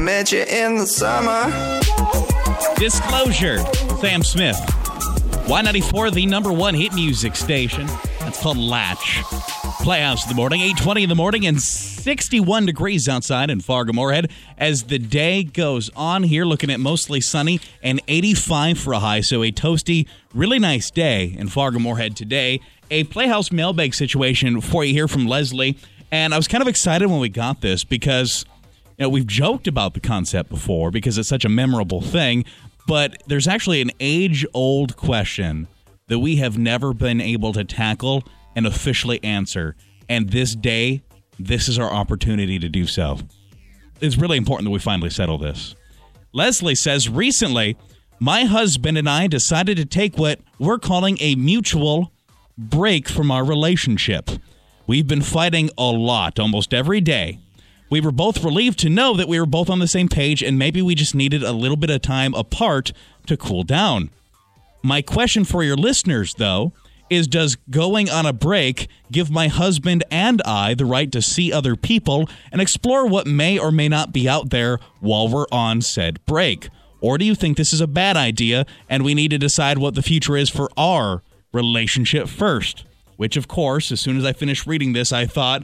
met you in the summer. Disclosure, Sam Smith. Y94, the number one hit music station. That's called Latch. Playhouse in the morning, 8:20 in the morning, and 61 degrees outside in Fargo-Moorhead. As the day goes on here, looking at mostly sunny and 85 for a high. So a toasty, really nice day in Fargo-Moorhead today. A Playhouse mailbag situation for you here from Leslie. And I was kind of excited when we got this because, you know, we've joked about the concept before because it's such a memorable thing. But there's actually an age-old question that we have never been able to tackle and officially answer. And this day, this is our opportunity to do so. It's really important that we finally settle this. Leslie says, recently, my husband and I decided to take what we're calling a mutual break from our relationship. We've been fighting a lot almost every day. We were both relieved to know that we were both on the same page and maybe we just needed a little bit of time apart to cool down. My question for your listeners, though, is does going on a break give my husband and I the right to see other people and explore what may or may not be out there while we're on said break? Or do you think this is a bad idea and we need to decide what the future is for our relationship first? Which, of course, as soon as I finished reading this, I thought,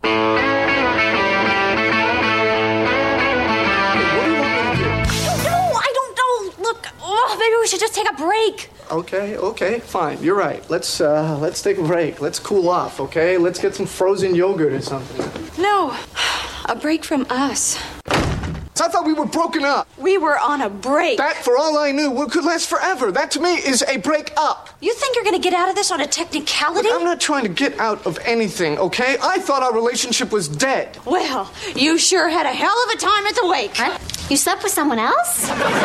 maybe we should just take a break. Okay, fine. You're right. Let's take a break. Let's cool off, okay? Let's get some frozen yogurt or something. No, a break from us. I thought we were broken up. We were on a break. That, for all I knew, could last forever. That, to me, is a break up. You think you're going to get out of this on a technicality? Look, I'm not trying to get out of anything, okay? I thought our relationship was dead. Well, you sure had a hell of a time at the wake. Huh? You slept with someone else?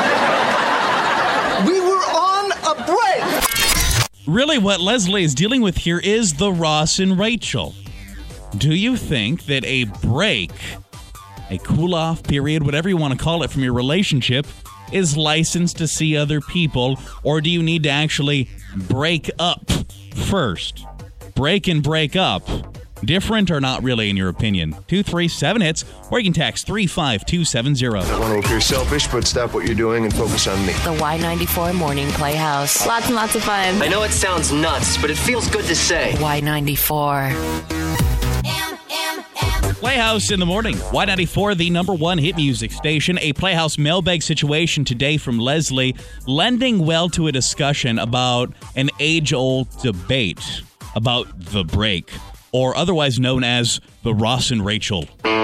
We were on a break. Really, what Leslie is dealing with here is the Ross and Rachel. Do you think that a break, a cool-off period, whatever you want to call it from your relationship, is licensed to see other people, or do you need to actually break up first? Break and break up. Different or not really, in your opinion? 237-HITS, or you can text 35270. I don't want to appear selfish, but stop what you're doing and focus on me. The Y94 Morning Playhouse. Lots and lots of fun. I know it sounds nuts, but it feels good to say. Y94. Playhouse in the morning. Y94, the number one hit music station. A Playhouse mailbag situation today from Leslie, lending well to a discussion about an age-old debate about the break, or otherwise known as the Ross and Rachel.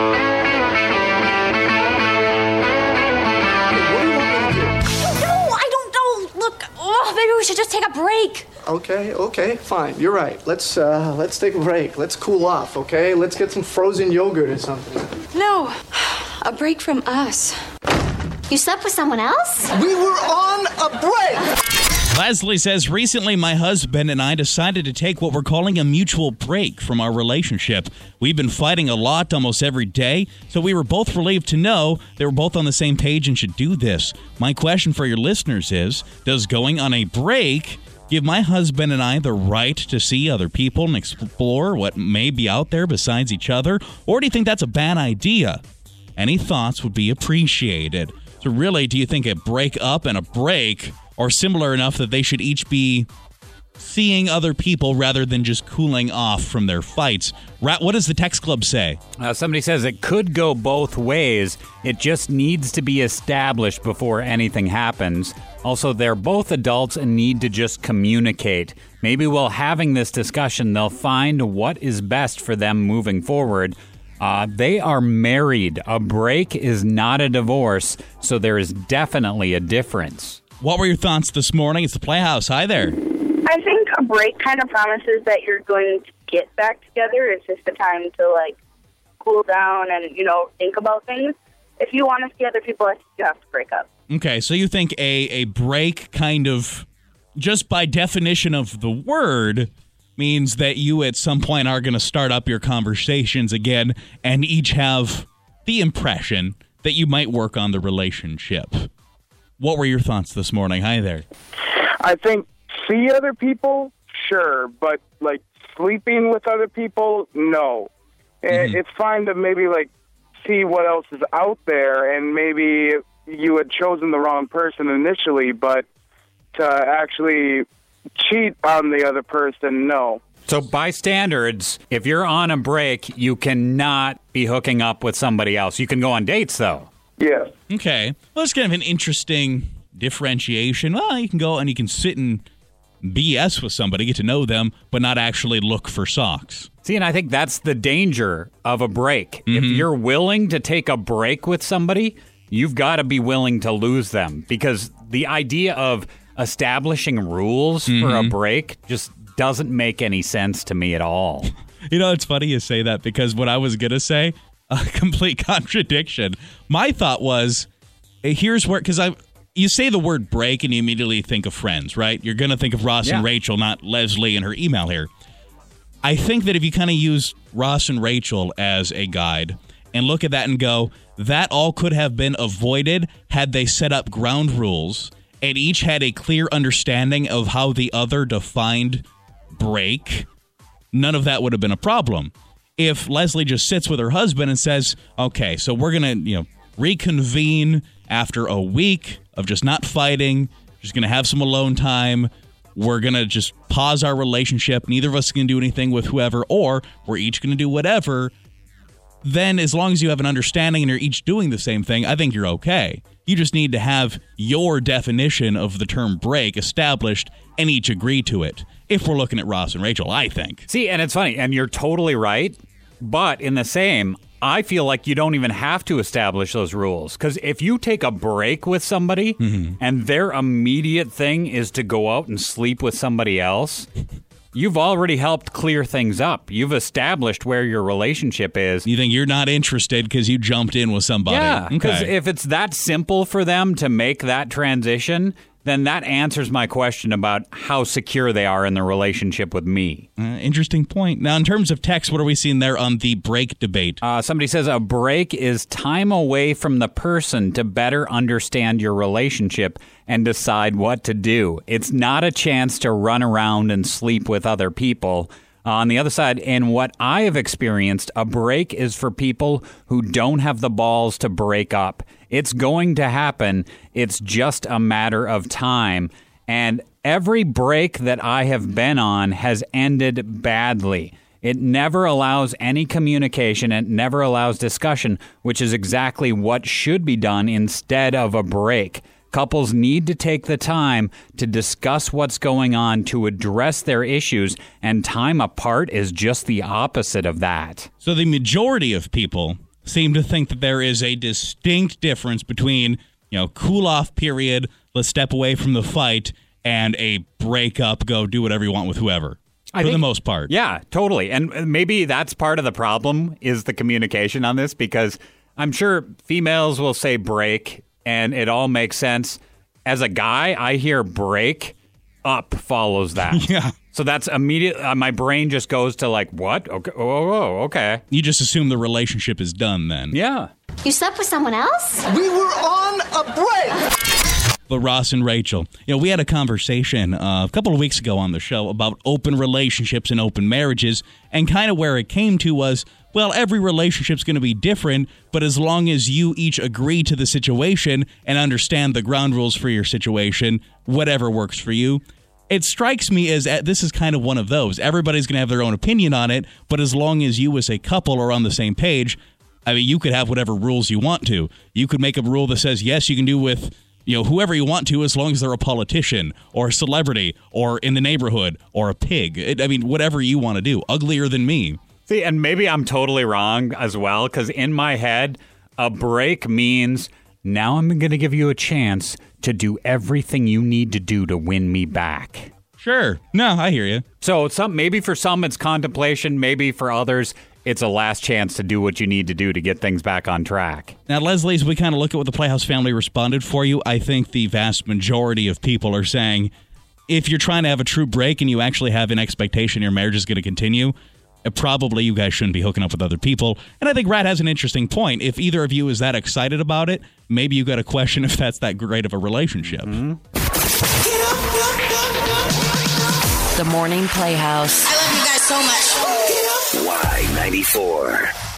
Maybe we should just take a break. Okay, fine. You're right. Let's take a break. Let's cool off, okay? Let's get some frozen yogurt or something. No, a break from us. You slept with someone else? We were on a break. Leslie says, recently my husband and I decided to take what we're calling a mutual break from our relationship. We've been fighting a lot almost every day, so we were both relieved to know they were both on the same page and should do this. My question for your listeners is, does going on a break give my husband and I the right to see other people and explore what may be out there besides each other? Or do you think that's a bad idea? Any thoughts would be appreciated. So really, do you think a break up and a break are similar enough that they should each be seeing other people rather than just cooling off from their fights? What does the text club say? Somebody says it could go both ways. It just needs to be established before anything happens. Also, they're both adults and need to just communicate. Maybe while having this discussion, they'll find what is best for them moving forward. They are married. A break is not a divorce, so there is definitely a difference. What were your thoughts this morning? It's the Playhouse. Hi there. I think a break kind of promises that you're going to get back together. It's just a time to, cool down and, think about things. If you want to see other people, I think you have to break up. Okay, so you think a break kind of, just by definition of the word, means that you at some point are going to start up your conversations again and each have the impression that you might work on the relationship. What were your thoughts this morning? Hi there. I think see other people, sure, but sleeping with other people, no. Mm-hmm. It's fine to maybe see what else is out there, and maybe you had chosen the wrong person initially, but to actually cheat on the other person, no. So by standards, if you're on a break, you cannot be hooking up with somebody else. You can go on dates, though. Yes. Okay. Well, it's kind of an interesting differentiation. Well, you can go and you can sit and BS with somebody, get to know them, but not actually look for socks. See, and I think that's the danger of a break. If you're willing to take a break with somebody, you've got to be willing to lose them, because the idea of establishing rules for a break just doesn't make any sense to me at all. You know, it's funny you say that, because what I was going to say, a complete contradiction. My thought was, here's where, because you say the word break and you immediately think of Friends, right? You're going to think of Ross and Rachel, not Leslie and her email here. I think that if you kind of use Ross and Rachel as a guide and look at that and go, that all could have been avoided had they set up ground rules and each had a clear understanding of how the other defined break, none of that would have been a problem. If Leslie just sits with her husband and says, okay, so we're going to, reconvene after a week of just not fighting, just going to have some alone time, we're going to just pause our relationship, neither of us can do anything with whoever, or we're each going to do whatever, then as long as you have an understanding and you're each doing the same thing, I think you're okay. You just need to have your definition of the term break established and each agree to it. If we're looking at Ross and Rachel, I think. See, and it's funny, and you're totally right, but in the same, I feel like you don't even have to establish those rules. Because if you take a break with somebody and their immediate thing is to go out and sleep with somebody else, you've already helped clear things up. You've established where your relationship is. You think you're not interested because you jumped in with somebody. Yeah, because if it's that simple for them to make that transition, then that answers my question about how secure they are in their relationship with me. Interesting point. Now, in terms of text, what are we seeing there on the break debate? Somebody says a break is time away from the person to better understand your relationship and decide what to do. It's not a chance to run around and sleep with other people. On the other side, in what I have experienced, a break is for people who don't have the balls to break up. It's going to happen. It's just a matter of time. And every break that I have been on has ended badly. It never allows any communication. It never allows discussion, which is exactly what should be done instead of a break. Couples need to take the time to discuss what's going on, to address their issues, and time apart is just the opposite of that. So the majority of people seem to think that there is a distinct difference between, cool off period, let's step away from the fight, and a break up, go do whatever you want with whoever. For the most part. Yeah, totally. And maybe that's part of the problem is the communication on this, because I'm sure females will say break and it all makes sense. As a guy, I hear break up follows that. Yeah. So that's immediate. My brain just goes to like, what? Okay. Oh, okay. You just assume the relationship is done then. Yeah. You slept with someone else? We were on a break. But Ross and Rachel, we had a conversation a couple of weeks ago on the show about open relationships and open marriages, and kind of where it came to was, well, every relationship's going to be different, but as long as you each agree to the situation and understand the ground rules for your situation, whatever works for you. It strikes me as this is kind of one of those. Everybody's going to have their own opinion on it, but as long as you as a couple are on the same page, I mean, you could have whatever rules you want to. You could make a rule that says, yes, you can do with whoever you want to, as long as they're a politician or a celebrity or in the neighborhood or a pig. Whatever you want to do. Uglier than me. See, and maybe I'm totally wrong as well, because in my head, a break means now I'm going to give you a chance to do everything you need to do to win me back. Sure. No, I hear you. So maybe for some it's contemplation, maybe for others it's a last chance to do what you need to do to get things back on track. Now, Leslie, as we kind of look at what the Playhouse family responded for you, I think the vast majority of people are saying if you're trying to have a true break and you actually have an expectation your marriage is going to continue, probably you guys shouldn't be hooking up with other people. And I think Rat has an interesting point. If either of you is that excited about it, maybe you got to question if that's that great of a relationship. The Morning Playhouse. I love you guys so much. Y94.